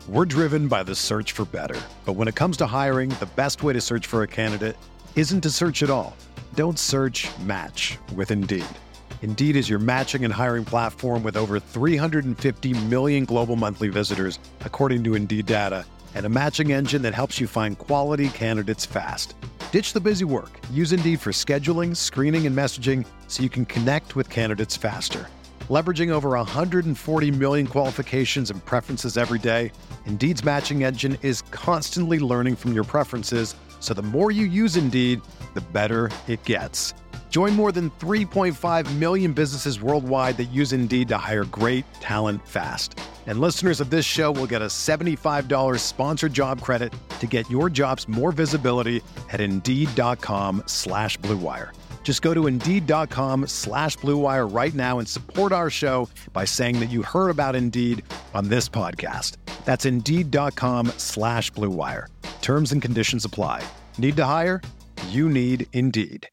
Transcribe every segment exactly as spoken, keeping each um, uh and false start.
We're driven by the search for better. But when it comes to hiring, the best way to search for a candidate isn't to search at all. Don't search, match with Indeed. Indeed is your matching and hiring platform with over three hundred fifty million global monthly visitors, according to Indeed data, and a matching engine that helps you find quality candidates fast. Ditch the busy work. Use Indeed for scheduling, screening, and messaging so you can connect with candidates faster. Leveraging over one hundred forty million qualifications and preferences every day, Indeed's matching engine is constantly learning from your preferences, so the more you use Indeed, the better it gets. Join more than three point five million businesses worldwide that use Indeed to hire great talent fast. And listeners of this show will get a seventy-five dollars sponsored job credit to get your jobs more visibility at Indeed.com slash Blue Wire. Just go to Indeed.com slash Blue Wire right now and support our show by saying that you heard about Indeed on this podcast. That's Indeed.com slash Blue Wire. Terms and conditions apply. Need to hire? You need Indeed.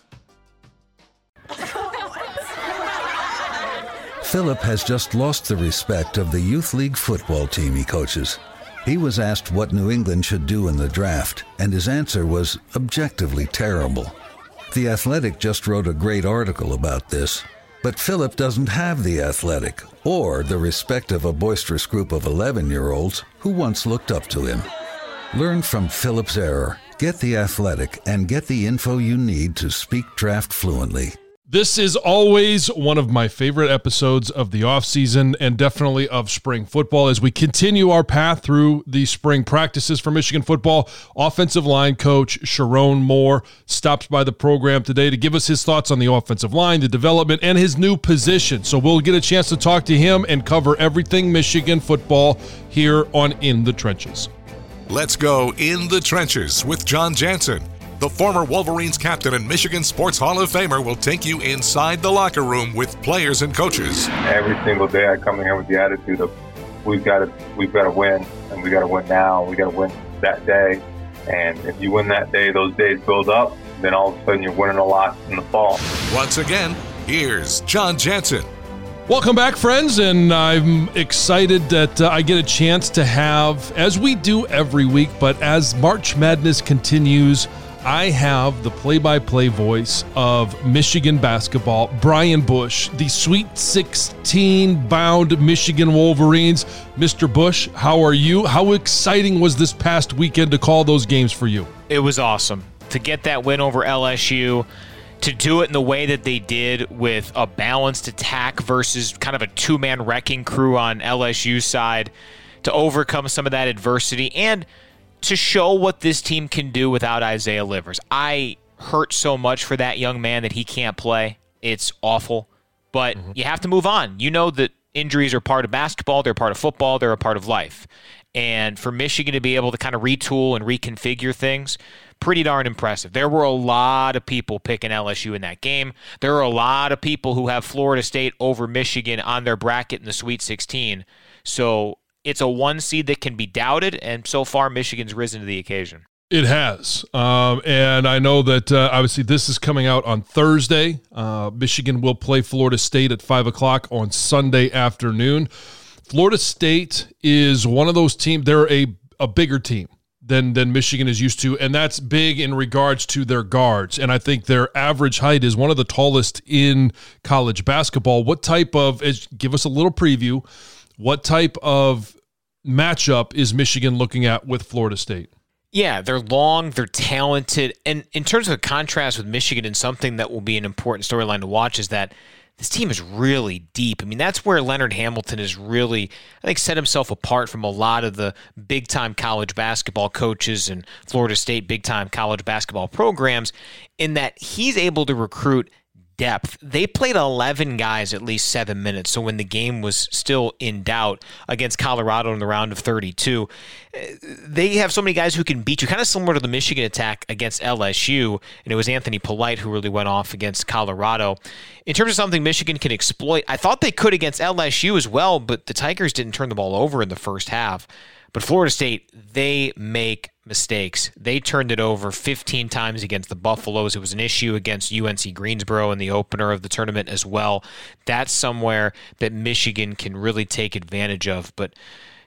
Philip has just lost the respect of the youth league football team he coaches. He was asked what New England should do in the draft, and his answer was objectively terrible. The Athletic just wrote a great article about this, but Philip doesn't have The Athletic or the respect of a boisterous group of eleven-year-olds who once looked up to him. Learn from Philip's error, get The Athletic, and get the info you need to speak draft fluently. This is always one of my favorite episodes of the offseason and definitely of spring football as we continue our path through the spring practices for Michigan football. Offensive line coach Sherrone Moore stops by the program today to give us his thoughts on the offensive line, the development, and his new position. So we'll get a chance to talk to him and cover everything Michigan football here on In the Trenches. Let's go In the Trenches with John Jansen. The former Wolverines captain and Michigan Sports Hall of Famer will take you inside the locker room with players and coaches. Every single day I come in here with the attitude of we've got to we've got to win, and we got to win now. We got to win that day. And if you win that day, those days build up, then all of a sudden you're winning a lot in the fall. Once again, here's John Jansen. Welcome back, friends, and I'm excited that uh, I get a chance to have, as we do every week, but as March Madness continues, I have the play-by-play voice of Michigan basketball, Brian Bush, the Sweet sixteen-bound Michigan Wolverines. Mister Bush, how are you? How exciting was this past weekend to call those games for you? It was awesome. To get that win over L S U, to do it in the way that they did with a balanced attack versus kind of a two-man wrecking crew on L S U's side, to overcome some of that adversity, and to show what this team can do without Isaiah Livers. I hurt so much for that young man that he can't play. It's awful. But mm-hmm. you have to move on. You know that injuries are part of basketball, they're part of football, they're a part of life. And for Michigan to be able to kind of retool and reconfigure things, pretty darn impressive. There were a lot of people picking L S U in that game. There are a lot of people who have Florida State over Michigan on their bracket in the Sweet sixteen. So it's a one seed that can be doubted, and so far Michigan's risen to the occasion. It has, um, and I know that uh, obviously this is coming out on Thursday. Uh, Michigan will play Florida State at five o'clock on Sunday afternoon. Florida State is one of those teams, they're a, a bigger team than, than Michigan is used to, and that's big in regards to their guards, and I think their average height is one of the tallest in college basketball. What type of, as, give us a little preview, what type of matchup is Michigan looking at with Florida State? Yeah, they're long, they're talented, and in terms of a contrast with Michigan, and something that will be an important storyline to watch is that this team is really deep. I mean, that's where Leonard Hamilton has really, I think, set himself apart from a lot of the big-time college basketball coaches and Florida State big-time college basketball programs, in that he's able to recruit depth. They played eleven guys at least seven minutes. So when the game was still in doubt against Colorado in the round of thirty-two, they have so many guys who can beat you, kind of similar to the Michigan attack against L S U. And it was Anthony Polite who really went off against Colorado. In terms of something Michigan can exploit, I thought they could against L S U as well, but the Tigers didn't turn the ball over in the first half. But Florida State, they make mistakes. They turned it over fifteen times against the Buffaloes. It was an issue against U N C Greensboro in the opener of the tournament as well. That's somewhere that Michigan can really take advantage of. But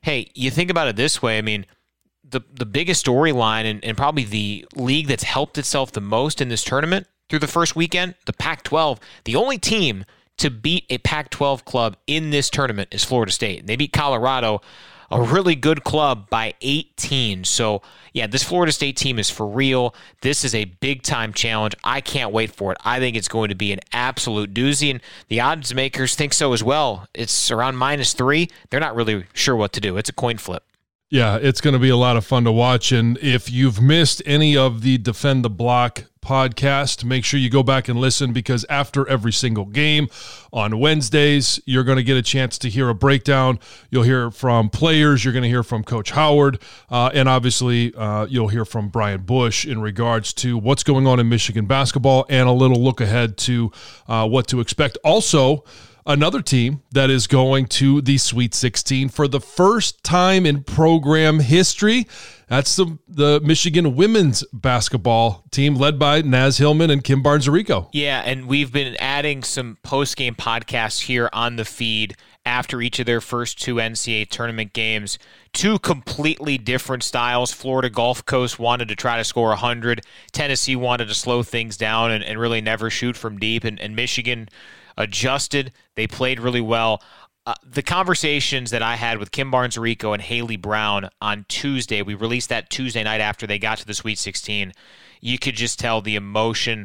hey, you think about it this way. I mean, the the biggest storyline and, and probably the league that's helped itself the most in this tournament through the first weekend, the Pac twelve, the only team to beat a Pac twelve club in this tournament is Florida State. And they beat Colorado, a really good club, by eighteen. So, yeah, this Florida State team is for real. This is a big-time challenge. I can't wait for it. I think it's going to be an absolute doozy, and the odds makers think so as well. It's around minus three. They're not really sure what to do. It's a coin flip. Yeah, it's going to be a lot of fun to watch. And if you've missed any of the Defend the Block podcast, make sure you go back and listen, because after every single game on Wednesdays, you're going to get a chance to hear a breakdown. You'll hear from players. You're going to hear from Coach Howard. Uh, and obviously, uh, you'll hear from Brian Bush in regards to what's going on in Michigan basketball and a little look ahead to uh, what to expect. Also, another team that is going to the Sweet sixteen for the first time in program history. That's the, the Michigan women's basketball team led by Naz Hillman and Kim Barnes-Arico. Yeah, and we've been adding some post-game podcasts here on the feed after each of their first two N C double A tournament games. Two completely different styles. Florida Gulf Coast wanted to try to score one hundred. Tennessee wanted to slow things down and, and really never shoot from deep. And, and Michigan adjusted. They played really well. Uh, the conversations that I had with Kim Barnes-Arico and Haley Brown on Tuesday, we released that Tuesday night after they got to the Sweet sixteen. You could just tell the emotion,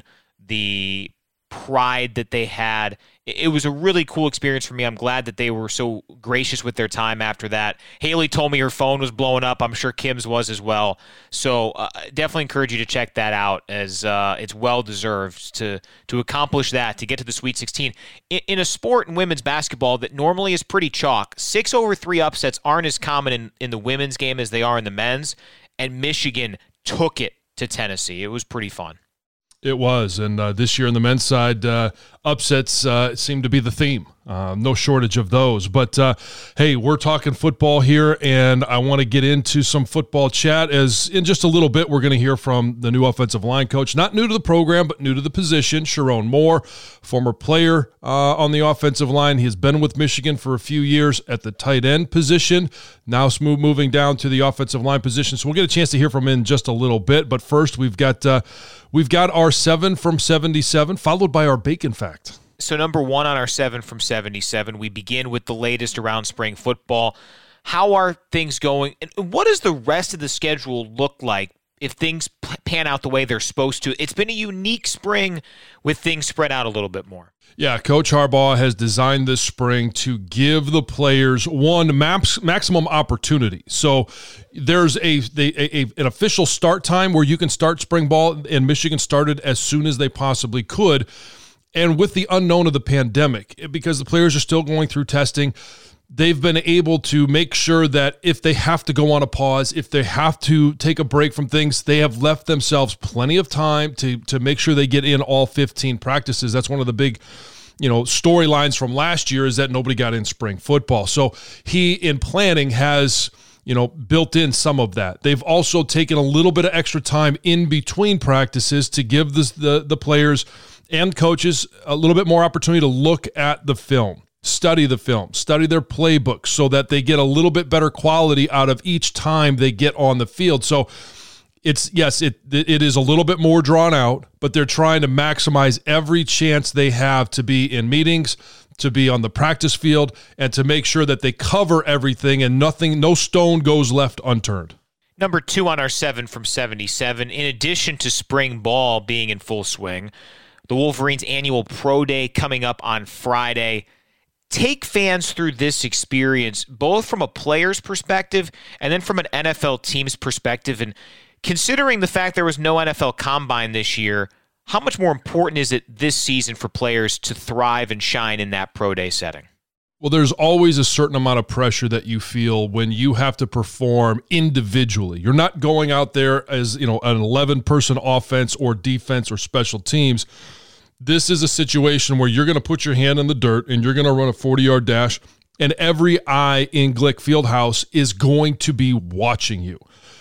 the pride that they had. It was a really cool experience for me. I'm glad that they were so gracious with their time after that. Haley told me her phone was blowing up. I'm sure Kim's was as well. So uh, definitely encourage you to check that out, as uh, it's well-deserved to to accomplish that, to get to the Sweet sixteen. In, in a sport in women's basketball that normally is pretty chalk, six over three upsets aren't as common in, in the women's game as they are in the men's, and Michigan took it to Tennessee. It was pretty fun. It was, and uh, this year on the men's side, uh, upsets uh, seem to be the theme. Uh, no shortage of those. But, uh, hey, we're talking football here, and I want to get into some football chat, as in just a little bit we're going to hear from the new offensive line coach, not new to the program, but new to the position, Sharon Moore, former player uh, on the offensive line. He has been with Michigan for a few years at the tight end position, now smooth moving down to the offensive line position. So we'll get a chance to hear from him in just a little bit. But first, we've got uh, we've got our seven from seventy-seven, followed by our bacon fact. So number one on our seven from seventy-seven, we begin with the latest around spring football. How are things going? And what does the rest of the schedule look like if things pan out the way they're supposed to? It's been a unique spring with things spread out a little bit more. Yeah, Coach Harbaugh has designed this spring to give the players one max, maximum opportunity. So there's a, a, a an official start time where you can start spring ball, and Michigan started as soon as they possibly could. And with the unknown of the pandemic, because the players are still going through testing, they've been able to make sure that if they have to go on a pause, if they have to take a break from things, they have left themselves plenty of time to to make sure they get in all fifteen practices. That's one of the big, you know, storylines from last year, is that nobody got in spring football. So he, in planning, has, you know, built in some of that. They've also taken a little bit of extra time in between practices to give the the, the players and coaches a little bit more opportunity to look at the film, study the film, study their playbook, so that they get a little bit better quality out of each time they get on the field. So it's, yes, it it is a little bit more drawn out, but they're trying to maximize every chance they have to be in meetings, to be on the practice field, and to make sure that they cover everything and nothing, no stone goes left unturned. Number two on our seven from seventy-seven, in addition to spring ball being in full swing, the Wolverines' annual Pro Day coming up on Friday. Take fans through this experience, both from a player's perspective and then from an N F L team's perspective. And considering the fact there was no N F L Combine this year, how much more important is it this season for players to thrive and shine in that Pro Day setting? Well, there's always a certain amount of pressure that you feel when you have to perform individually. You're not going out there as, you know, an eleven-person offense or defense or special teams. This is a situation where you're going to put your hand in the dirt and you're going to run a forty-yard dash, and every eye in Glick Fieldhouse is going to be watching you.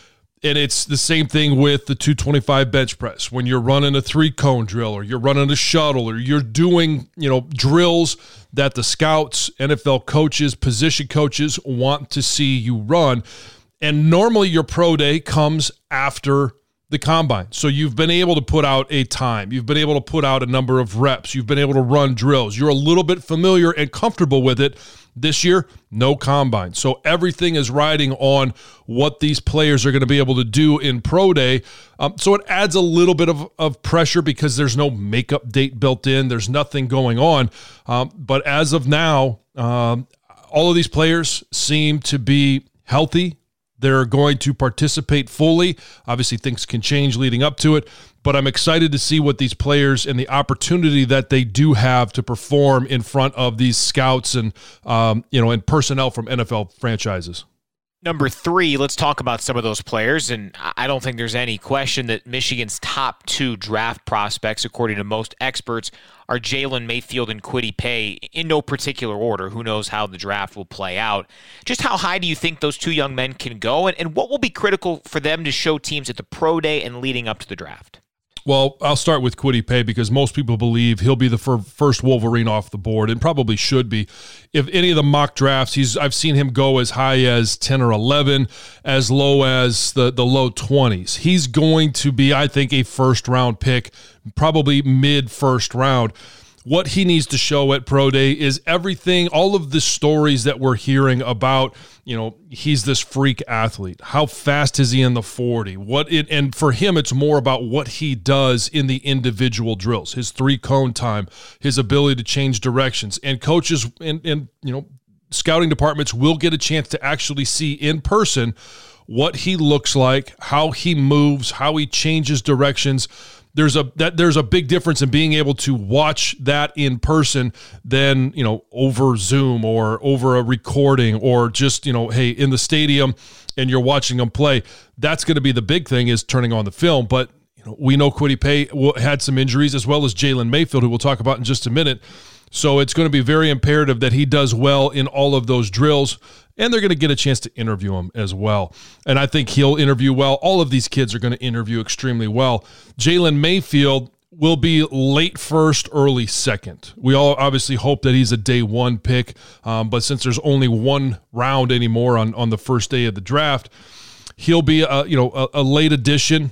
And it's the same thing with the two twenty-five bench press. When you're running a three-cone drill or you're running a shuttle or you're doing, you know, drills that the scouts, N F L coaches, position coaches want to see you run. And normally your pro day comes after the combine. So you've been able to put out a time. You've been able to put out a number of reps. You've been able to run drills. You're a little bit familiar and comfortable with it. This year, no combine. So everything is riding on what these players are going to be able to do in pro day. Um, so it adds a little bit of, of pressure because there's no makeup date built in. There's nothing going on. Um, but as of now, um, all of these players seem to be healthy. They're going to participate fully. Obviously, things can change leading up to it, but I'm excited to see what these players and the opportunity that they do have to perform in front of these scouts and um, you know, and personnel from N F L franchises. Number three, let's talk about some of those players, and I don't think there's any question that Michigan's top two draft prospects, according to most experts, are Jalen Mayfield and Kwity Paye, in no particular order. Who knows how the draft will play out. Just how high do you think those two young men can go, and, and what will be critical for them to show teams at the pro day and leading up to the draft? Well, I'll start with Kwity Paye because most people believe he'll be the fir- first Wolverine off the board, and probably should be. If any of the mock drafts, he's I've seen him go as high as ten or eleven, as low as the, the low twenties. He's going to be, I think, a first-round pick, probably mid-first round. What he needs to show at Pro Day is everything, all of the stories that we're hearing about, you know, he's this freak athlete. How fast is he in the forty? What it, and for him, it's more about what he does in the individual drills, his three-cone time, his ability to change directions. And coaches and, and, you know, scouting departments will get a chance to actually see in person what he looks like, how he moves, how he changes directions. There's a that there's a big difference in being able to watch that in person than, you know, over Zoom or over a recording or just, you know, hey, in the stadium and you're watching them play. That's going to be the big thing, is turning on the film. But, you know, we know Kwity Paye had some injuries, as well as Jalen Mayfield, who we'll talk about in just a minute. So it's going to be very imperative that he does well in all of those drills, and they're going to get a chance to interview him as well. And I think he'll interview well. All of these kids are going to interview extremely well. Jalen Mayfield will be late first, early second. We all obviously hope that he's a day one pick, um, but since there's only one round anymore on, on the first day of the draft, he'll be a, you know, a, a late addition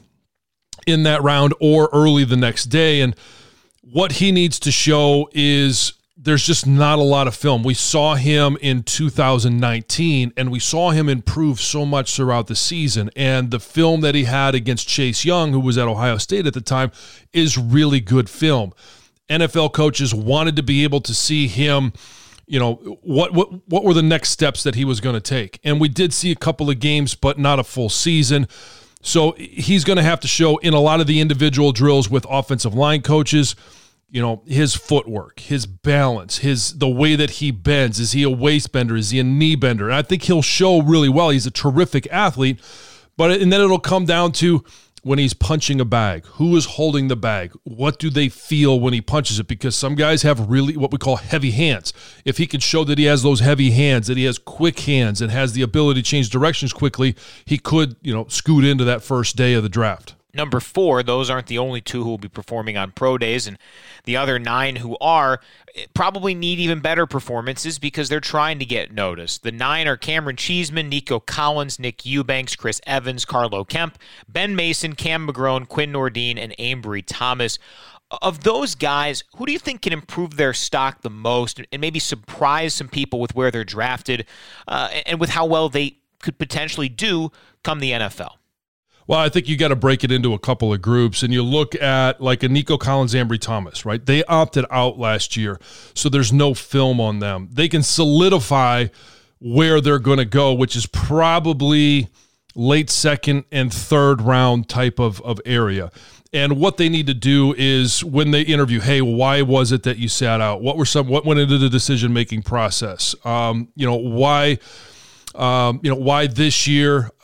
in that round or early the next day. And what he needs to show is there's just not a lot of film. We saw him in two thousand nineteen, and we saw him improve so much throughout the season. And the film that he had against Chase Young, who was at Ohio State at the time, is really good film. N F L coaches wanted to be able to see him, you know, what what what were the next steps that he was going to take. And we did see a couple of games, but not a full season. So he's going to have to show in a lot of the individual drills with offensive line coaches, you know, his footwork, his balance, his the way that he bends. Is he a waist bender? Is he a knee bender? And I think he'll show really well. He's a terrific athlete. But and then it'll come down to when he's punching a bag. Who is holding the bag? What do they feel when he punches it? Because some guys have really what we call heavy hands. If he can show that he has those heavy hands, that he has quick hands and has the ability to change directions quickly, he could, you know, scoot into that first day of the draft. Number four, those aren't the only two who will be performing on pro days, and the other nine who are probably need even better performances because they're trying to get noticed. The nine are Cameron Cheeseman, Nico Collins, Nick Eubanks, Chris Evans, Carlo Kemp, Ben Mason, Cam McGrone, Quinn Nordine, and Ambry Thomas. Of those guys, who do you think can improve their stock the most and maybe surprise some people with where they're drafted uh, and with how well they could potentially do come the N F L? Well, I think you got to break it into a couple of groups, and you look at like a Nico Collins, Ambry Thomas, right? They opted out last year, so there's no film on them. They can solidify where they're going to go, which is probably late second and third round type of, of area. And what they need to do is when they interview, hey, why was it that you sat out? What were some? What went into the decision-making process? Um, you know, why? Um, you know, why this year? Uh,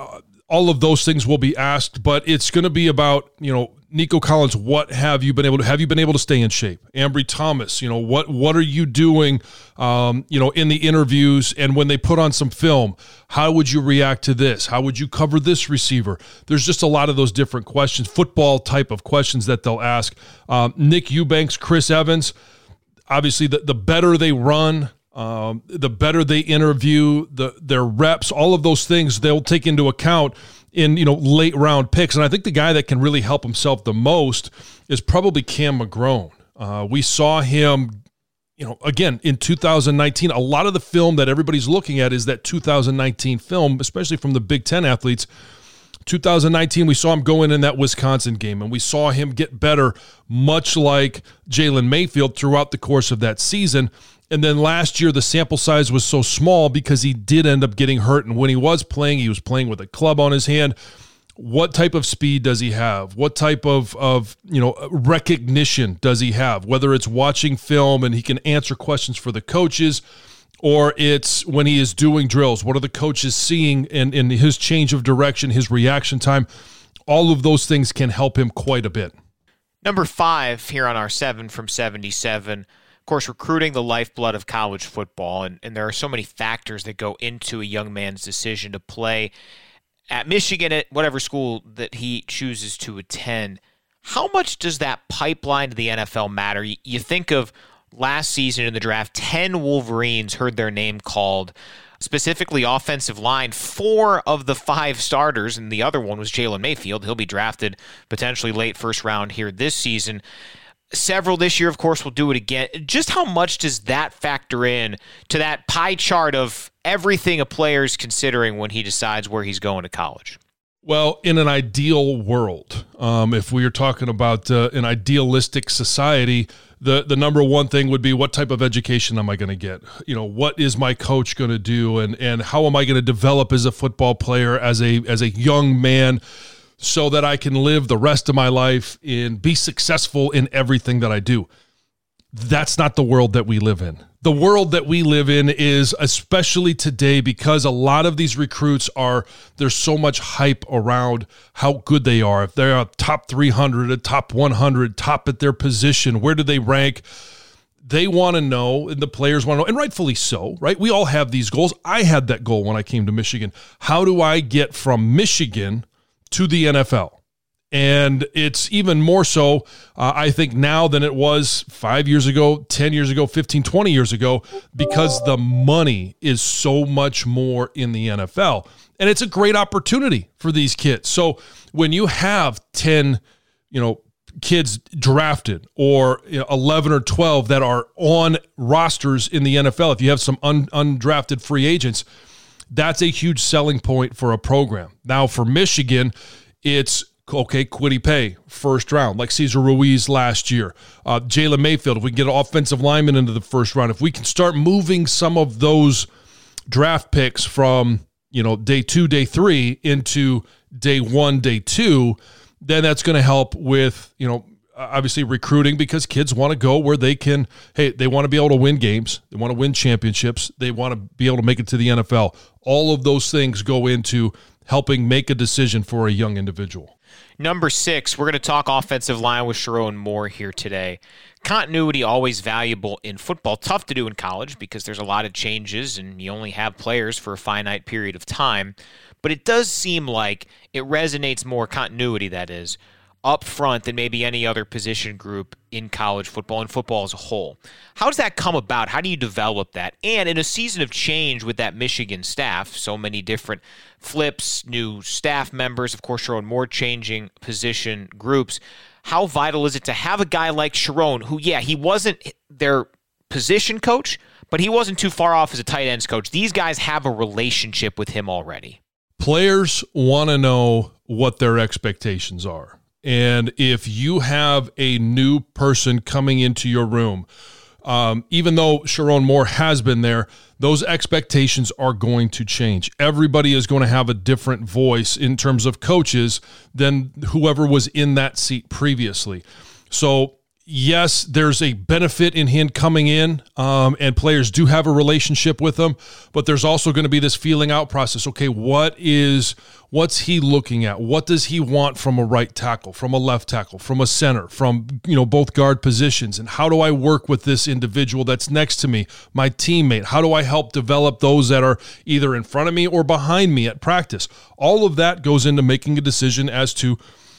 all of those things will be asked, but it's going to be about, you know, Nico Collins, what have you been able to, have you been able to stay in shape? Ambry Thomas, you know, what, what are you doing, um, you know, in the interviews and when they put on some film, how would you react to this? How would you cover this receiver? There's just a lot of those different questions, football type of questions that they'll ask. Um, Nick Eubanks, Chris Evans, obviously the, the better they run, um, the better they interview, the, their reps, all of those things they'll take into account in, you know, late round picks. And I think the guy that can really help himself the most is probably Cam McGrone. Uh, we saw him, you know, again, in two thousand nineteen, a lot of the film that everybody's looking at is that two thousand nineteen film, especially from the Big Ten athletes. two thousand nineteen, we saw him go in in that Wisconsin game, and we saw him get better, much like Jalen Mayfield throughout the course of that season. And then last year, the sample size was so small because he did end up getting hurt. And when he was playing, he was playing with a club on his hand. What type of speed does he have? What type of, of you know, recognition does he have? Whether it's watching film and he can answer questions for the coaches, or it's when he is doing drills. What are the coaches seeing in, in his change of direction, his reaction time? All of those things can help him quite a bit. Number five here on our seven from seventy-seven. Of course, recruiting, the lifeblood of college football, and, and there are so many factors that go into a young man's decision to play at Michigan, at whatever school that he chooses to attend. How much does that pipeline to the N F L matter? You, you think of last season in the draft, ten Wolverines heard their name called, specifically offensive line. Four of the five starters, and the other one was Jalen Mayfield. He'll be drafted potentially late first round here this season. Several this year, of course, will do it again. Just how much does that factor in to that pie chart of everything a player's considering when he decides where he's going to college? Well, in an ideal world, um, if we are talking about uh, an idealistic society, the, the number one thing would be, what type of education am I going to get? You know, what is my coach going to do? And, and how am I going to develop as a football player, as a, as a young man, so that I can live the rest of my life and be successful in everything that I do? That's not the world that we live in. The world that we live in is, especially today, because a lot of these recruits are, there's so much hype around how good they are. If they're a top three hundred, a top one hundred, top at their position, where do they rank? They want to know, and the players want to know, and rightfully so, right? We all have these goals. I had that goal when I came to Michigan. How do I get from Michigan to the N F L? And it's even more so, uh, I think, now than it was five years ago, ten years ago, fifteen, twenty years ago, because the money is so much more in the N F L. And it's a great opportunity for these kids. So when you have ten, you know, kids drafted, or you know, eleven or twelve that are on rosters in the N F L, if you have some un- undrafted free agents, that's a huge selling point for a program. Now for Michigan, it's, okay, Kwity Paye, first round, like Cesar Ruiz last year. Uh, Jalen Mayfield, if we can get an offensive lineman into the first round, if we can start moving some of those draft picks from, you know, day two, day three into day one, day two, then that's going to help with, you know, obviously recruiting, because kids want to go where they can, hey, they want to be able to win games. They want to win championships. They want to be able to make it to the N F L. All of those things go into helping make a decision for a young individual. Number six, we're going to talk offensive line with Sherrone Moore here today. Continuity, always valuable in football. Tough to do in college because there's a lot of changes and you only have players for a finite period of time. But it does seem like it resonates more, continuity that is, up front than maybe any other position group in college football and football as a whole. How does that come about? How do you develop that? And in a season of change with that Michigan staff, so many different flips, new staff members, of course, Sherrone Moore changing position groups, how vital is it to have a guy like Sherrone, who, yeah, he wasn't their position coach, but he wasn't too far off as a tight ends coach. These guys have a relationship with him already. Players want to know what their expectations are. And if you have a new person coming into your room, um, even though Sherrone Moore has been there, those expectations are going to change. Everybody is going to have a different voice in terms of coaches than whoever was in that seat previously. So yes, there's a benefit in him coming in, um, and players do have a relationship with him, but there's also going to be this feeling out process. Okay, what is what's he looking at? What does he want from a right tackle, from a left tackle, from a center, from you know both guard positions? And how do I work with this individual that's next to me, my teammate? How do I help develop those that are either in front of me or behind me at practice? All of that goes into making a decision as to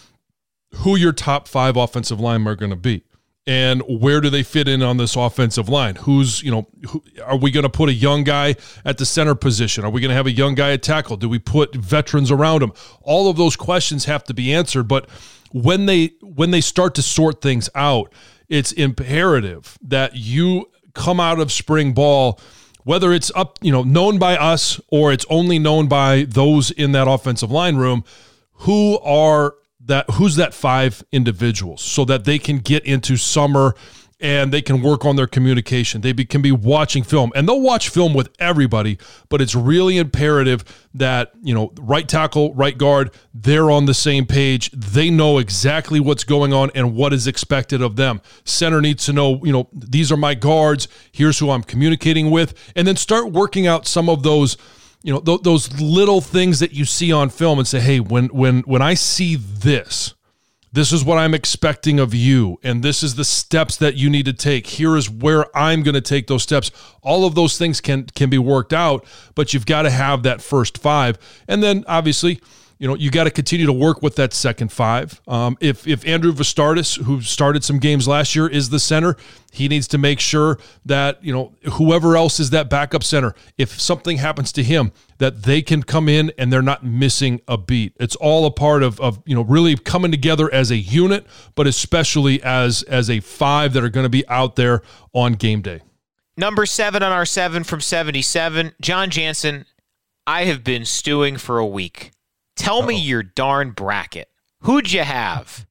who your top five offensive linemen are going to be. And where do they fit in on this offensive line? Who's, you know, who, are we going to put a young guy at the center position? Are we going to have a young guy at tackle? Do we put veterans around him? All of those questions have to be answered. But when they when they start to sort things out, it's imperative that you come out of spring ball, whether it's up, you know, known by us or it's only known by those in that offensive line room, who are that who's that five individuals, so that they can get into summer and they can work on their communication. They be, can be watching film, and they'll watch film with everybody, but it's really imperative that, you know, right tackle, right guard, they're on the same page. They know exactly what's going on and what is expected of them. Center needs to know, you know, these are my guards. Here's who I'm communicating with, and then start working out some of those, you know, th- those little things that you see on film and say, hey, when when when I see this, this is what I'm expecting of you, and this is the steps that you need to take. Here is where I'm going to take those steps. All of those things can can be worked out, but you've got to have that first five. And then, obviously, you know, you got to continue to work with that second five. Um, if if Andrew Vastardis, who started some games last year, is the center, he needs to make sure that, you know, whoever else is that backup center, if something happens to him, that they can come in and they're not missing a beat. It's all a part of, of you know, really coming together as a unit, but especially as, as a five that are going to be out there on game day. Number seven on our seven from seventy-seven, John Jansen, I have been stewing for a week. Tell Uh-oh. me your darn bracket. Who'd you have?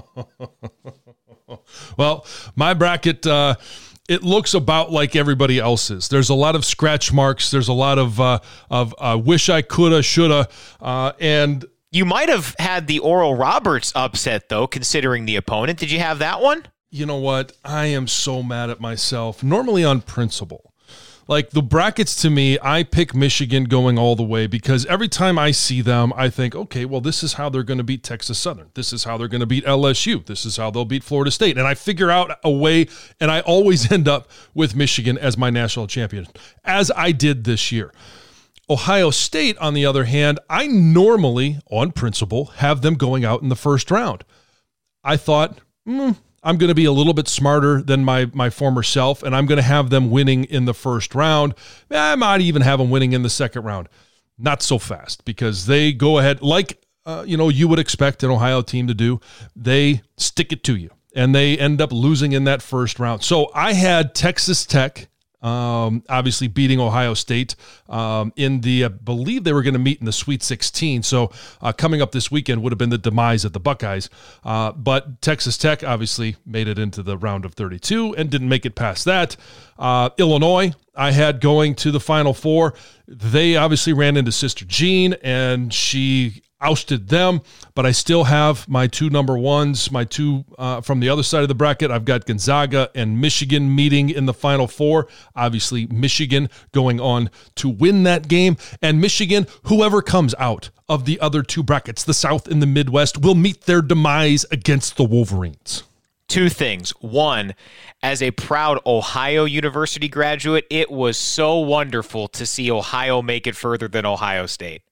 Well, my bracket, uh, it looks about like everybody else's. There's a lot of scratch marks. There's a lot of uh, of uh, wish I coulda, shoulda, uh, and you might have had the Oral Roberts upset though, considering the opponent. Did you have that one? You know what? I am so mad at myself. Normally on principle. Like the brackets to me, I pick Michigan going all the way because every time I see them, I think, okay, well, this is how they're going to beat Texas Southern. This is how they're going to beat L S U. This is how they'll beat Florida State. And I figure out a way, and I always end up with Michigan as my national champion, as I did this year. Ohio State, on the other hand, I normally, on principle, have them going out in the first round. I thought, hmm, I'm going to be a little bit smarter than my my former self, and I'm going to have them winning in the first round. I might even have them winning in the second round. Not so fast, because they go ahead, like uh, you know you would expect an Ohio team to do. They stick it to you, and they end up losing in that first round. So I had Texas Tech, um, obviously beating Ohio State um, in the, I believe they were going to meet in the Sweet sixteen. So uh, coming up this weekend would have been the demise of the Buckeyes. Uh, but Texas Tech obviously made it into the round of thirty-two and didn't make it past that. Uh, Illinois, I had going to the Final Four. They obviously ran into Sister Jean, and she ousted them, but I still have my two number ones, my two uh, from the other side of the bracket. I've got Gonzaga and Michigan meeting in the Final Four. Obviously, Michigan going on to win that game, and Michigan, whoever comes out of the other two brackets, the South and the Midwest, will meet their demise against the Wolverines. Two things. One, as a proud Ohio University graduate, it was so wonderful to see Ohio make it further than Ohio State.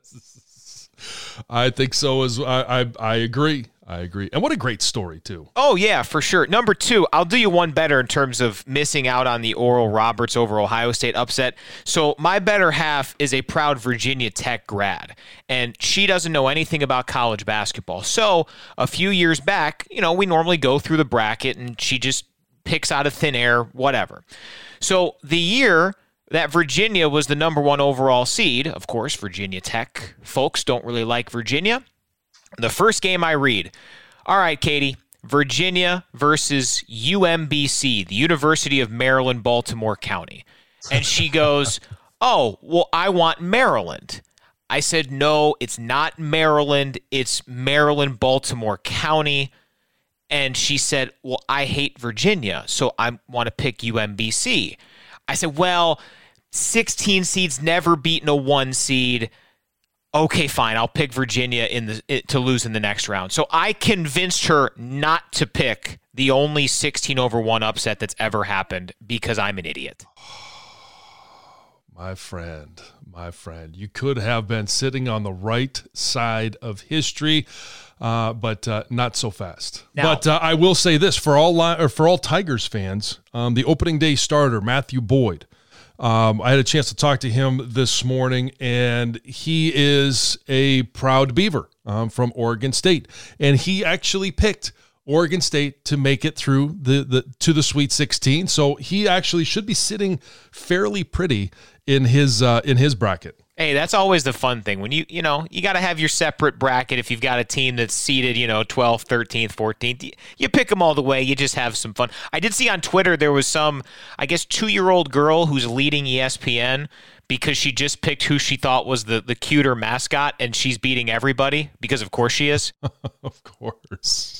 I think so as I, I I agree. I agree. And what a great story, too. Oh, yeah, for sure. Number two, I'll do you one better in terms of missing out on the Oral Roberts over Ohio State upset. So my better half is a proud Virginia Tech grad, and she doesn't know anything about college basketball. So a few years back, you know, we normally go through the bracket, and she just picks out of thin air, whatever. So the year that Virginia was the number one overall seed, of course, Virginia Tech folks don't really like Virginia. The first game I read, all right, Katie, Virginia versus U M B C, the University of Maryland, Baltimore County. And she goes, oh, well, I want Maryland. I said, no, it's not Maryland. It's Maryland, Baltimore County. And she said, well, I hate Virginia, so I want to pick U M B C. I said, well, sixteen seeds never beaten a one seed. Okay, fine. I'll pick Virginia in the to lose in the next round. So I convinced her not to pick the only sixteen over one upset that's ever happened because I'm an idiot. My friend, my friend, you could have been sitting on the right side of history, uh, but uh, not so fast. Now, but uh, I will say this for all li- or for all Tigers fans, um, the opening day starter Matthew Boyd. Um, I had a chance to talk to him this morning, and he is a proud Beaver um, from Oregon State, and he actually picked Oregon State to make it through the, the to the Sweet sixteen. So he actually should be sitting fairly pretty in his uh, in his bracket. Hey, that's always the fun thing. When you, you know, you got to have your separate bracket if you've got a team that's seeded, you know, twelfth, thirteenth, fourteenth. You pick them all the way. You just have some fun. I did see on Twitter there was some, I guess, two-year-old girl who's leading E S P N because she just picked who she thought was the, the cuter mascot, and she's beating everybody because, of course, she is. Of course.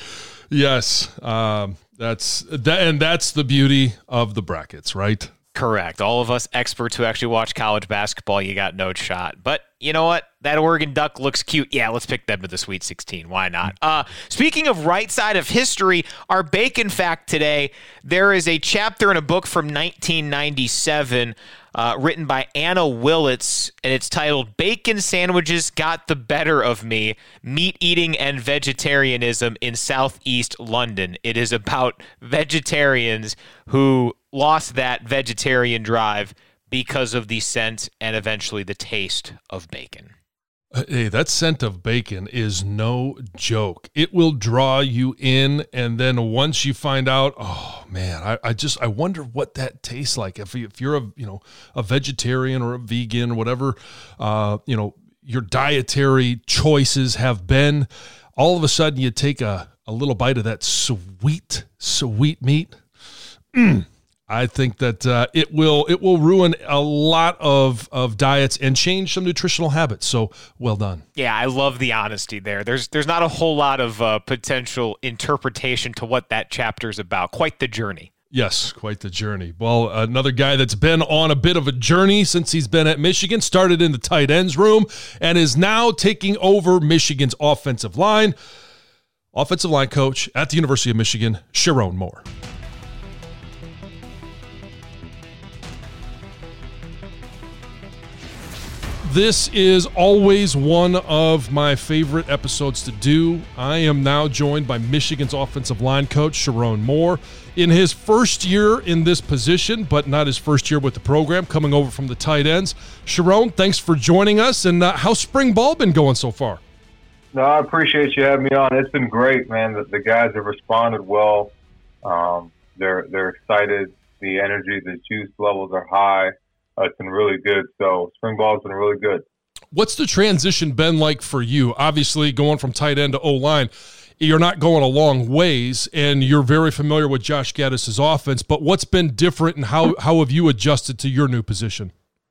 Yes, um, that's that, and that's the beauty of the brackets, right? Correct. All of us experts who actually watch college basketball, you got no shot. But you know what? That Oregon Duck looks cute. Yeah, let's pick them to the Sweet sixteen. Why not? Uh, speaking of right side of history, our bacon fact today, there is a chapter in a book from nineteen ninety-seven uh, written by Anna Willits, and it's titled Bacon Sandwiches Got the Better of Me, Meat Eating and Vegetarianism in Southeast London. It is about vegetarians who lost that vegetarian drive because of the scent and eventually the taste of bacon. Hey, that scent of bacon is no joke. It will draw you in, and then once you find out, oh man, I, I just I wonder what that tastes like. If if you're a you know a vegetarian or a vegan or whatever, uh, you know your dietary choices have been, all of a sudden you take a a little bite of that sweet sweet meat. Mm. I think that uh, it will it will ruin a lot of, of diets and change some nutritional habits. So well done. Yeah, I love the honesty there. There's there's not a whole lot of uh, potential interpretation to what that chapter is about. Quite the journey. Yes, quite the journey. Well, another guy that's been on a bit of a journey since he's been at Michigan, started in the tight ends room and is now taking over Michigan's offensive line. Offensive line coach at the University of Michigan, Sherrone Moore. This is always one of my favorite episodes to do. I am now joined by Michigan's offensive line coach, Sherrone Moore, in his first year in this position, but not his first year with the program, coming over from the tight ends. Sherrone, thanks for joining us, and uh, how's spring ball been going so far? No, I appreciate you having me on. It's been great, man. The, the guys have responded well. Um, they're they're excited. The energy, the juice levels are high. Uh, it's been really good. So spring ball has been really good. What's the transition been like for you? Obviously, going from tight end to O-line, you're not going a long ways, and you're very familiar with Josh Gaddis' offense. But what's been different, and how, how have you adjusted to your new position?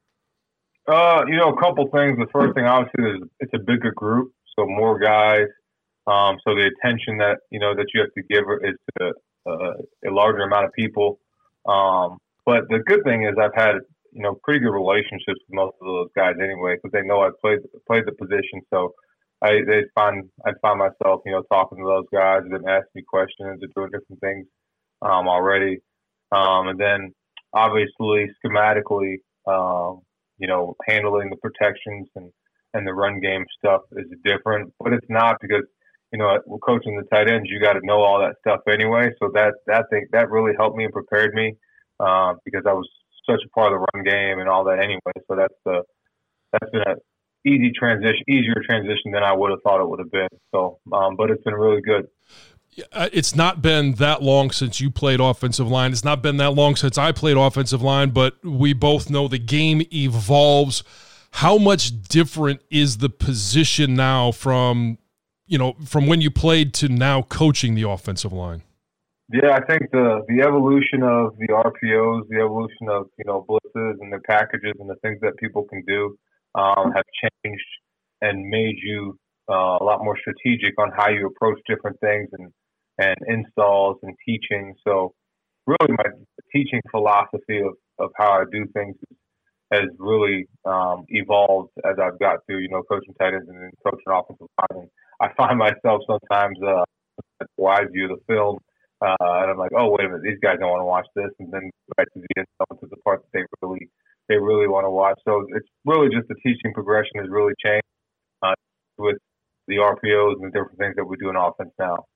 Uh, you know, a couple things. The first thing, obviously, is it's a bigger group, so more guys. Um, so the attention that you know that you have to give is to uh, a larger amount of people. Um, but the good thing is I've had you know, pretty good relationships with most of those guys anyway, because they know I played played the position. So I they find I find myself, you know, talking to those guys and then asking me questions and doing different things um, already. Um, and then obviously schematically, um, you know, handling the protections and, and the run game stuff is different, but it's not because, you know, we're coaching the tight ends. You got to know all that stuff anyway. So that, that thing, that really helped me and prepared me uh, because I was such a part of the run game and all that anyway. So that's the that's been an easy transition, easier transition than I would have thought it would have been. So, um, but it's been really good. It's not been that long since you played offensive line. It's not been that long since I played offensive line, but we both know the game evolves. How much different is the position now from, you know, from when you played to now coaching the offensive line? Yeah, I think the, the evolution of the R P Os, the evolution of, you know, blitzes and the packages and the things that people can do um, have changed and made you uh, a lot more strategic on how you approach different things and, and installs and teaching. So really my teaching philosophy of, of how I do things has really um, evolved as I've got through, you know, coaching tight ends and then coaching offensive line. And I find myself sometimes uh, why view the film, uh, and I'm like, oh, wait a minute, these guys don't want to watch this, and then back to the end to the part that they really they really want to watch. So it's really just the teaching progression has really changed uh, with the R P Os and the different things that we do in offense now.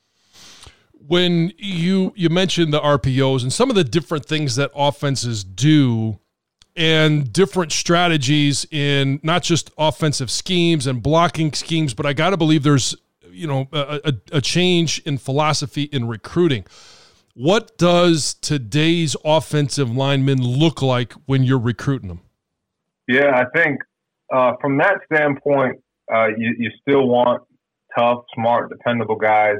When you you mentioned the R P Os and some of the different things that offenses do and different strategies in not just offensive schemes and blocking schemes, but I got to believe there's, you know, a, a, a change in philosophy in recruiting. What does today's offensive linemen look like when you're recruiting them? Yeah, I think uh, from that standpoint, uh, you, you still want tough, smart, dependable guys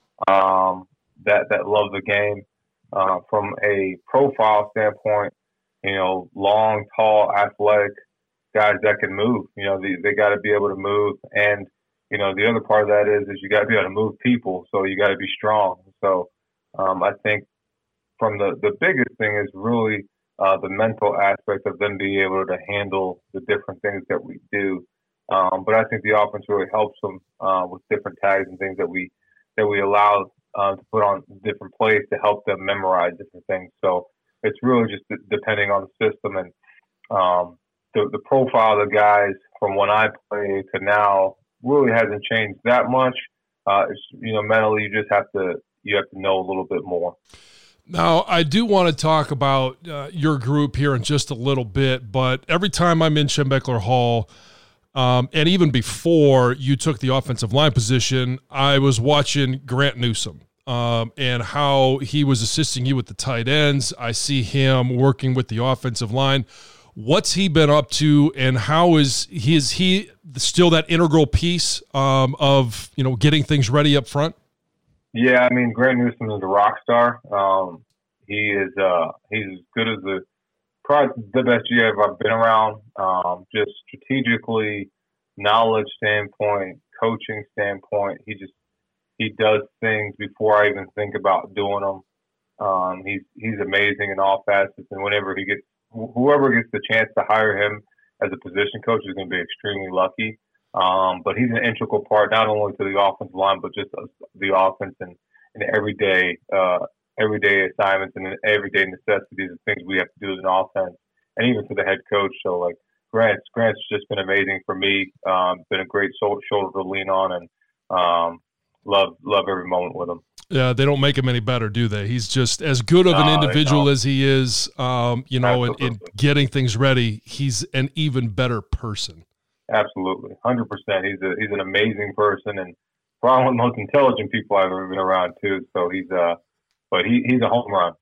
um, that, that love the game. Uh, from a profile standpoint, you know, long, tall, athletic guys that can move. You know, they, they got to be able to move. And, you know, the other part of that is, is you got to be able to move people. So you got to be strong. So um, I think from the, the biggest thing is really uh, the mental aspect of them being able to handle the different things that we do. Um, but I think the offense really helps them uh, with different tags and things that we, that we allow uh, to put on different plays to help them memorize different things. So it's really just depending on the system and um, the, the profile of the guys from when I played to now really hasn't changed that much. Uh, it's, you know, mentally you just have to you have to know a little bit more. Now, I do want to talk about uh, your group here in just a little bit, but every time I'm in Schembechler Hall, um, and even before you took the offensive line position, I was watching Grant Newsome. Um, and how he was assisting you with the tight ends. I see him working with the offensive line. What's he been up to, and how is he, is he still that integral piece um, of, you know, getting things ready up front? Yeah, I mean, Grant Newsome is a rock star. Um, he is uh, he's as good as the probably the best G I've ever been around. Um, just strategically, knowledge standpoint, coaching standpoint, he just He does things before I even think about doing them. Um, he's he's amazing in all facets, and whenever he gets, whoever gets the chance to hire him as a position coach is going to be extremely lucky. Um, but he's an integral part not only to the offensive line, but just the offense and, and everyday uh, everyday assignments and everyday necessities and things we have to do as an offense, and even to the head coach. So like Grant's Grant's just been amazing for me. Um, been a great shoulder to lean on, and um, Love, love every moment with him. Yeah, they don't make him any better, do they? He's just as good of an no, individual as he is, um, you know, in, in getting things ready. He's an even better person. Absolutely, one hundred percent. He's a he's an amazing person, and probably one of the most intelligent people I've ever been around too. So he's uh, but he he's a home run.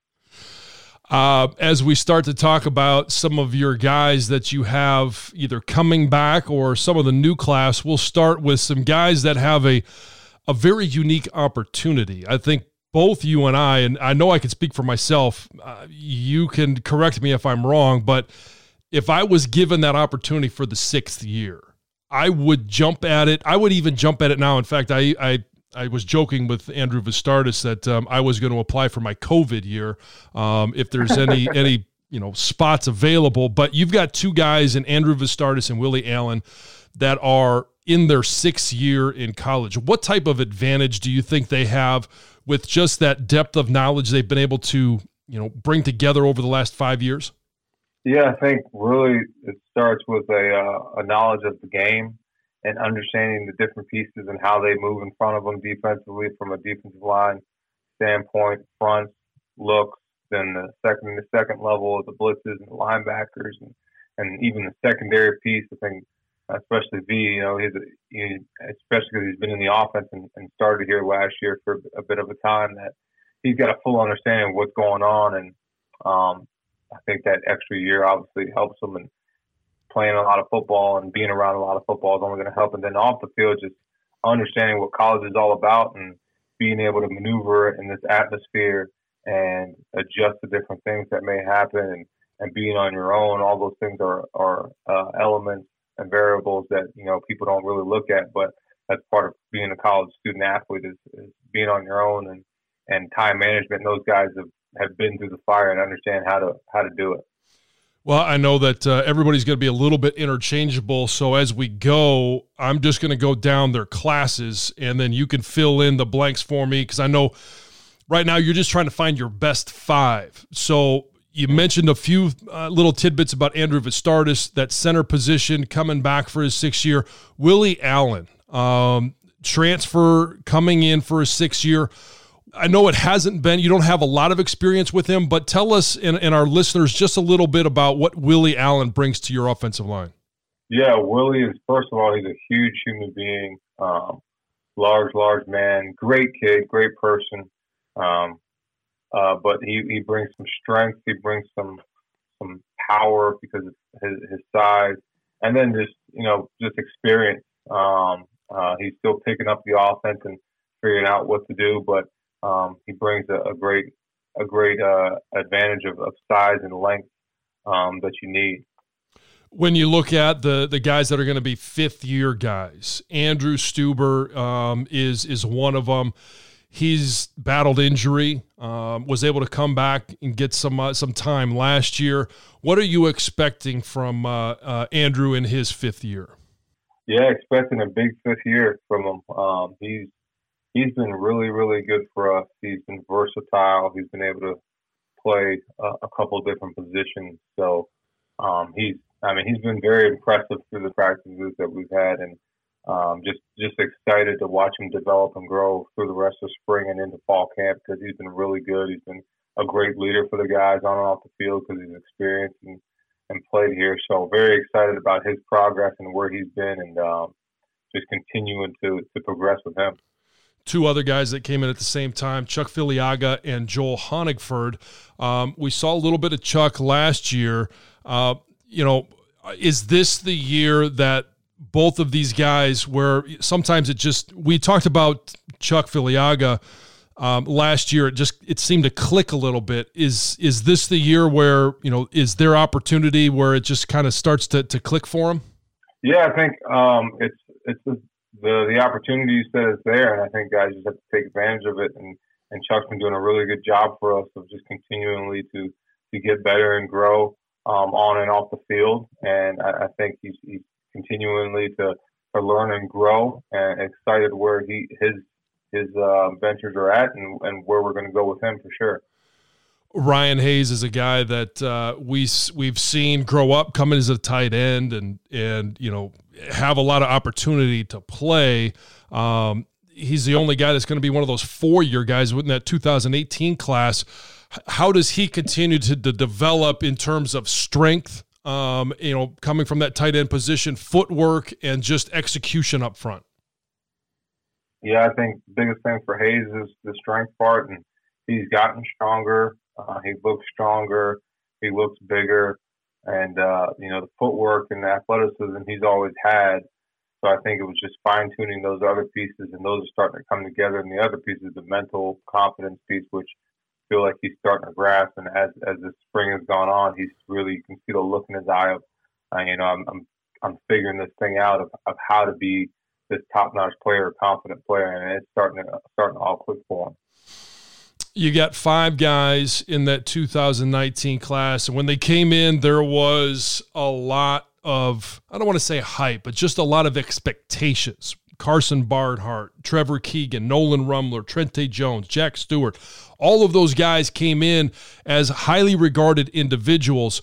Uh, as we start to talk about some of your guys that you have either coming back or some of the new class, we'll start with some guys that have a. a very unique opportunity. I think both you and I, and I know I can speak for myself, uh, you can correct me if I'm wrong, but if I was given that opportunity for the sixth year, I would jump at it. I would even jump at it now. In fact, I I, I was joking with Andrew Vistardis that um, I was going to apply for my COVID year um, if there's any any you know spots available. But you've got two guys in Andrew Vistardis and Willie Allen that are in their sixth year in college. What type of advantage do you think they have with just that depth of knowledge they've been able to, you know, bring together over the last five years? Yeah, I think really it starts with a, uh, a knowledge of the game and understanding the different pieces and how they move in front of them defensively from a defensive line standpoint, front, looks, then the second, the second level of the blitzes and the linebackers and, and even the secondary piece. I think especially V, you know, he's a, he, especially because he's been in the offense and, and started here last year for a bit of a time, that he's got a full understanding of what's going on. And um, I think that extra year obviously helps him, and playing a lot of football and being around a lot of football is only going to help. And then off the field, just understanding what college is all about and being able to maneuver in this atmosphere and adjust to different things that may happen, and, and being on your own. All those things are, are uh, elements and variables that, you know, people don't really look at. But that's part of being a college student athlete is, is being on your own and, and time management. And those guys have, have been through the fire and understand how to how to do it. Well, I know that uh, everybody's going to be a little bit interchangeable, so as we go, I'm just going to go down their classes, and then you can fill in the blanks for me, because I know right now you're just trying to find your best five. So you mentioned a few uh, little tidbits about Andrew Vistardis, that center position coming back for his sixth year. Willie Allen, um, transfer coming in for his sixth year. I know it hasn't been, you don't have a lot of experience with him, but tell us and, and our listeners just a little bit about what Willie Allen brings to your offensive line. Yeah, Willie is, first of all, he's a huge human being, um, large, large man, great kid, great person. Um, uh, but he, he brings some strength. He brings some some power because of his, his size, and then just, you know, just experience. Um, uh, he's still picking up the offense and figuring out what to do, but Um, he brings a, a great, a great uh, advantage of, of size and length um, that you need. When you look at the the guys that are going to be fifth year guys, Andrew Stueber um, is is one of them. He's battled injury, um, was able to come back and get some uh, some time last year. What are you expecting from uh, uh, Andrew in his fifth year? Yeah, expecting a big fifth year from him. Um, he's He's been really, really good for us. He's been versatile. He's been able to play a, a couple of different positions. So um, he's, I mean, he's been very impressive through the practices that we've had, and um, just just excited to watch him develop and grow through the rest of spring and into fall camp, because he's been really good. He's been a great leader for the guys on and off the field because he's experienced and, and played here. So very excited about his progress and where he's been, and um, just continuing to to progress with him. Two other guys that came in at the same time, Chuck Filiaga and Joel Honigford. Um, we saw a little bit of Chuck last year. Uh, you know, is this the year that both of these guys, where sometimes it just, we talked about Chuck Filiaga um, last year, it just, it seemed to click a little bit. Is is this the year where, you know, is there opportunity where it just kind of starts to, to click for him? Yeah, I think um, it's it's a, The the opportunity you said is there, and I think guys just have to take advantage of it. And, and Chuck's been doing a really good job for us of just continually to to get better and grow um, on and off the field. And I, I think he's, he's continually to, to learn and grow, and excited where he his his uh, ventures are at, and, and where we're going to go with him for sure. Ryan Hayes is a guy that uh, we we've seen grow up, coming as a tight end, and and you know have a lot of opportunity to play. Um, he's the only guy that's going to be one of those four-year guys within that two thousand eighteen class. How does he continue to, to develop in terms of strength? Um, you know, coming from that tight end position, footwork, and just execution up front. Yeah, I think the biggest thing for Hayes is the strength part, and he's gotten stronger. Uh, he looks stronger. He looks bigger. And, uh, you know, the footwork and the athleticism he's always had. So I think it was just fine-tuning those other pieces, and those are starting to come together. And the other piece is the mental confidence piece, which I feel like he's starting to grasp. And as as the spring has gone on, he's really, you can see the look in his eye of, uh, you know, I'm, I'm I'm figuring this thing out of, of how to be this top-notch player, confident player, and it's starting to, starting to all click for him. You got five guys in that two thousand nineteen class, and when they came in, there was a lot of, I don't want to say hype, but just a lot of expectations. Carson Barnhart, Trevor Keegan, Nolan Rumler, Trente Jones, Jack Stewart, all of those guys came in as highly regarded individuals.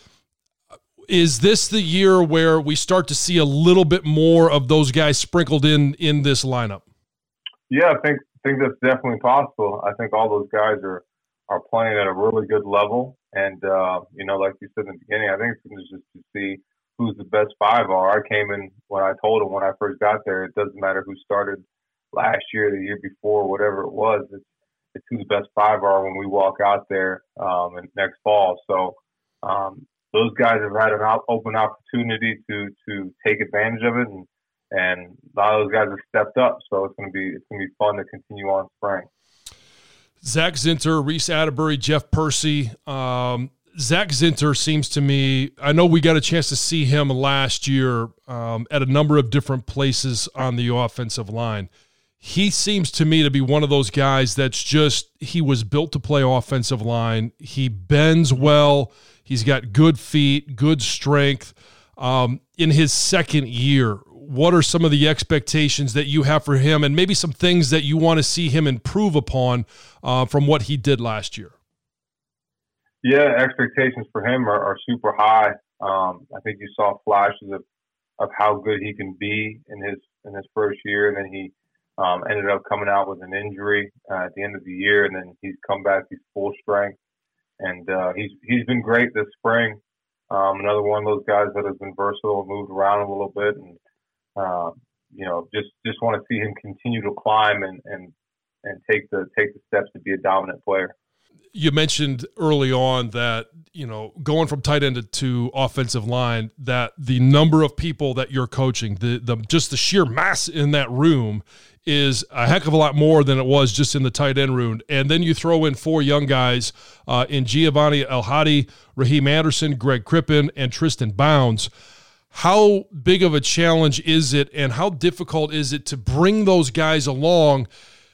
Is this the year where we start to see a little bit more of those guys sprinkled in in this lineup? Yeah, I think I think that's definitely possible. I think all those guys are, are playing at a really good level. And, uh, you know, like you said in the beginning, I think it's just to see who's the best five are. I came in when I told them when I first got there, it doesn't matter who started last year, the year before, whatever it was. It's, it's who the best five are when we walk out there um, next fall. So um, those guys have had an open opportunity to to take advantage of it, and And a lot of those guys have stepped up, so it's going to be it's going to be fun to continue on spring. Zach Zinter, Reese Atterbury, Jeff Percy. Um, Zach Zinter seems to me, I know we got a chance to see him last year um, at a number of different places on the offensive line. He seems to me to be one of those guys that's just, he was built to play offensive line. He bends well. He's got good feet, good strength. Um, in his second year, what are some of the expectations that you have for him and maybe some things that you want to see him improve upon uh, from what he did last year? Yeah, expectations for him are, are super high. Um, I think you saw flashes of, of how good he can be in his in his first year, and then he um, ended up coming out with an injury uh, at the end of the year, and then he's come back, he's full strength, and uh, he's he's been great this spring. Um, another one of those guys that has been versatile and moved around a little bit, and uh, you know, just, just want to see him continue to climb and, and and take the take the steps to be a dominant player. You mentioned early on that, you know, going from tight end to offensive line, that the number of people that you're coaching, the the just the sheer mass in that room is a heck of a lot more than it was just in the tight end room. And then you throw in four young guys uh, in Giovanni El-Hadi, Raheem Anderson, Greg Crippen, and Tristan Bounds. How big of a challenge is it, and how difficult is it to bring those guys along,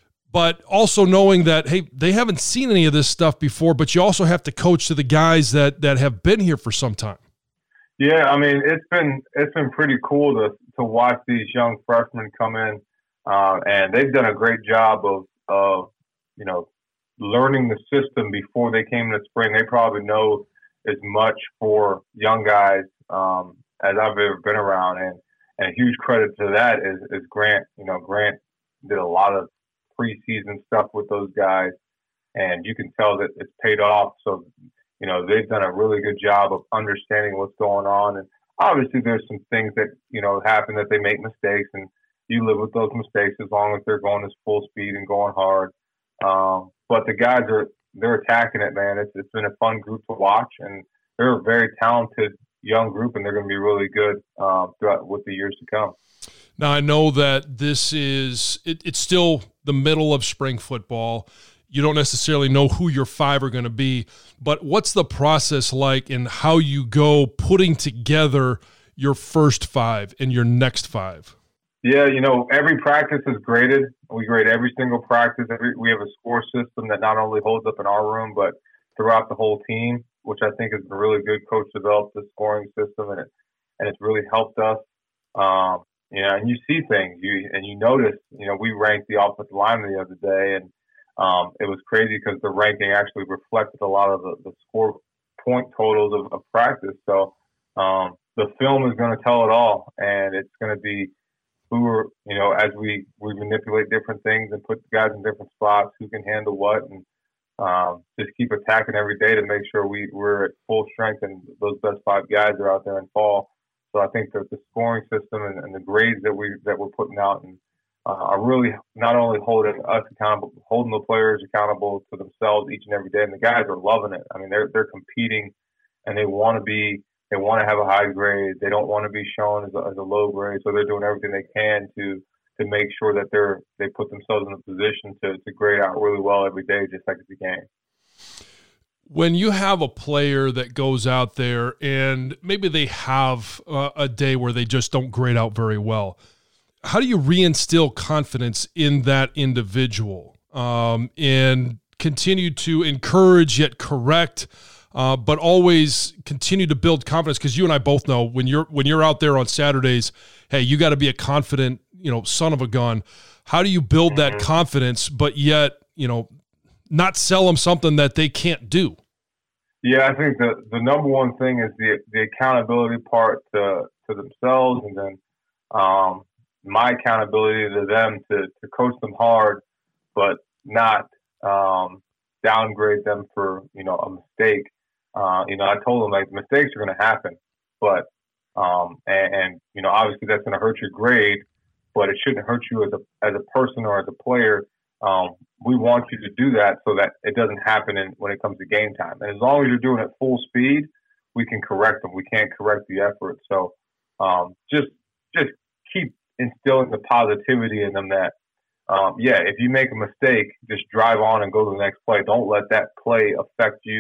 but also knowing that, hey, they haven't seen any of this stuff before, but you also have to coach to the guys that that have been here for some time? Yeah, I mean, it's been it's been pretty cool to to watch these young freshmen come in, uh, and they've done a great job of of you know learning the system before they came in the spring. They probably know as much for young guys um, as I've ever been around, and and a huge credit to that is, is Grant. You know, Grant did a lot of preseason stuff with those guys, and you can tell that it's paid off. So, you know, they've done a really good job of understanding what's going on. And obviously there's some things that, you know, happen that they make mistakes, and you live with those mistakes as long as they're going as full speed and going hard. Um, but the guys are, they're attacking it, man. It's, it's been a fun group to watch, and they're a very talented young group, and they're going to be really good uh, throughout with the years to come. Now, I know that this is it, – it's still the middle of spring football. You don't necessarily know who your five are going to be, but what's the process like in how you go putting together your first five and your next five? Yeah, you know, every practice is graded. We grade every single practice. Every, we have a score system that not only holds up in our room, but throughout the whole team, which I think has been really good. Coach developed the scoring system, and it and it's really helped us. Um, you know, and you see things, you and you notice. You know, we ranked the offensive lineman the other day, and um, it was crazy because the ranking actually reflected a lot of the, the score point totals of, of practice. So um, the film is going to tell it all, and it's going to be who are, you know, as we, we manipulate different things and put guys in different spots, who can handle what, and um, just keep attacking every day to make sure we, we're at full strength and those best five guys are out there in fall. So I think that the scoring system and, and the grades that we that we're putting out and uh, are really not only holding us accountable, holding the players accountable to themselves each and every day. And the guys are loving it. I mean, they're they're competing, and they want to be. They want to have a high grade. They don't want to be shown as a, as a low grade. So they're doing everything they can to to make sure that they're they put themselves in a position to to grade out really well every day, just like it's a game. When you have a player that goes out there and maybe they have uh, a day where they just don't grade out very well, how do you reinstill confidence in that individual um, and continue to encourage yet correct, uh, but always continue to build confidence? Because you and I both know when you're when you're out there on Saturdays, hey, you got to be a confident, you know, son of a gun. How do you build that confidence, but yet, you know, not sell them something that they can't do? Yeah, I think the, the number one thing is the the accountability part to, to themselves, and then um, my accountability to them to, to coach them hard, but not um, downgrade them for, you know, a mistake. Uh, you know, I told them, like, mistakes are going to happen, but um, and, and you know, obviously that's going to hurt your grade, but it shouldn't hurt you as a as a person or as a player. Um, we want you to do that so that it doesn't happen in, when it comes to game time. And as long as you're doing it full speed, we can correct them. We can't correct the effort. So um, just just keep instilling the positivity in them that, um, yeah, if you make a mistake, just drive on and go to the next play. Don't let that play affect you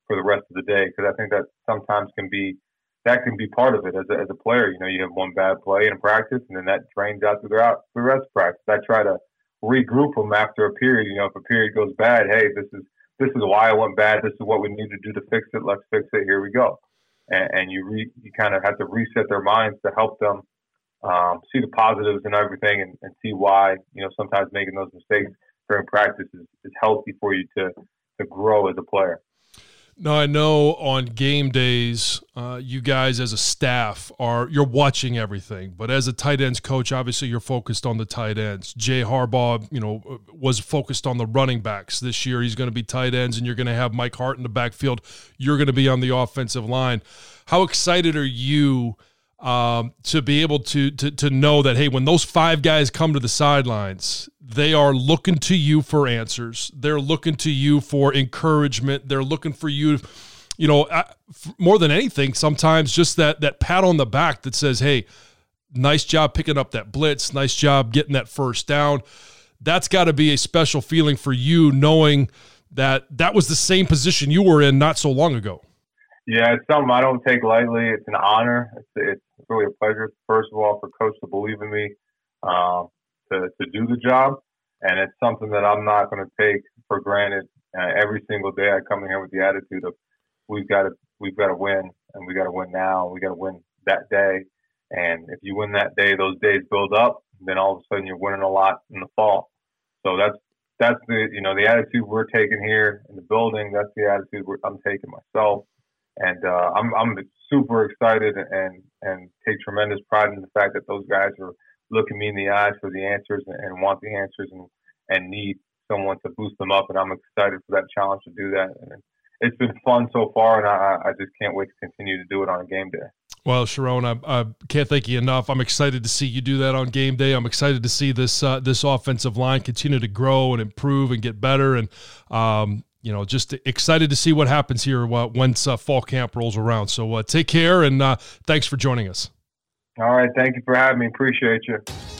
for the rest of the day, because I think that sometimes can be that can be part of it as a, as a player. You know, you have one bad play in practice, and then that drains out to the, out, the rest of practice. I try to regroup them after a period. You know, if a period goes bad, hey, this is this is why it went bad. This is what we need to do to fix it. Let's fix it. Here we go. And, and you re, you kind of have to reset their minds to help them um, see the positives and everything, and, and see why, you know, sometimes making those mistakes during practice is, is healthy for you to to grow as a player. Now, I know on game days, uh, you guys as a staff are you're watching everything, but as a tight ends coach, obviously you're focused on the tight ends. Jay Harbaugh, you know, was focused on the running backs this year. He's going to be tight ends, and you're going to have Mike Hart in the backfield. You're going to be on the offensive line. How excited are you um, to be able to, to to know that, hey, when those five guys come to the sidelines, they are looking to you for answers. They're looking to you for encouragement. They're looking for you, you know, more than anything, sometimes just that that pat on the back that says, hey, nice job picking up that blitz. Nice job getting that first down. That's got to be a special feeling for you, knowing that that was the same position you were in not so long ago. Yeah, it's something I don't take lightly. It's an honor. It's, it's really a pleasure, first of all, for Coach to believe in me. Um, To, to do the job, and it's something that I'm not going to take for granted. Uh, every single day I come in here with the attitude of we've got to we've got to win, and we got to win now, and we got to win that day. And if you win that day, those days build up, and then all of a sudden you're winning a lot in the fall. So that's that's the you know the attitude we're taking here in the building. That's the attitude we're, I'm taking myself, and uh, I'm I'm super excited and and take tremendous pride in the fact that those guys are looking me in the eyes for the answers and want the answers and, and need someone to boost them up. And I'm excited for that challenge to do that. And it's been fun so far, and I, I just can't wait to continue to do it on a game day. Well, Sherrone, I, I can't thank you enough. I'm excited to see you do that on game day. I'm excited to see this uh, this offensive line continue to grow and improve and get better. And, um, you know, just excited to see what happens here once uh, fall camp rolls around. So uh, take care, and uh, thanks for joining us. All right. Thank you for having me. Appreciate you.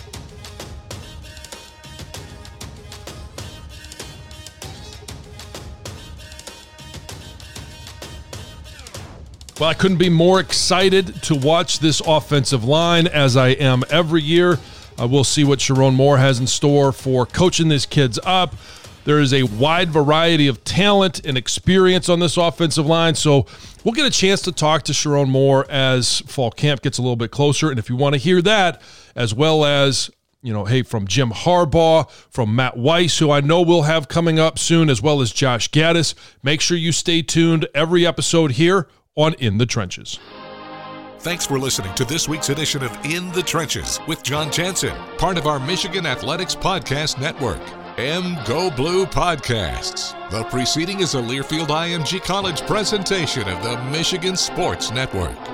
Well, I couldn't be more excited to watch this offensive line as I am every year. Uh, we'll see what Sherrone Moore has in store for coaching these kids up. There is a wide variety of talent and experience on this offensive line, so we'll get a chance to talk to Sherrone Moore as fall camp gets a little bit closer. And if you want to hear that, as well as, you know, hey, from Jim Harbaugh, from Matt Weiss, who I know we'll have coming up soon, as well as Josh Gaddis, make sure you stay tuned every episode here on In the Trenches. Thanks for listening to this week's edition of In the Trenches with John Jansen, part of our Michigan Athletics Podcast Network. M Go Blue Podcasts. The preceding is a Learfield I M G College presentation of the Michigan Sports Network.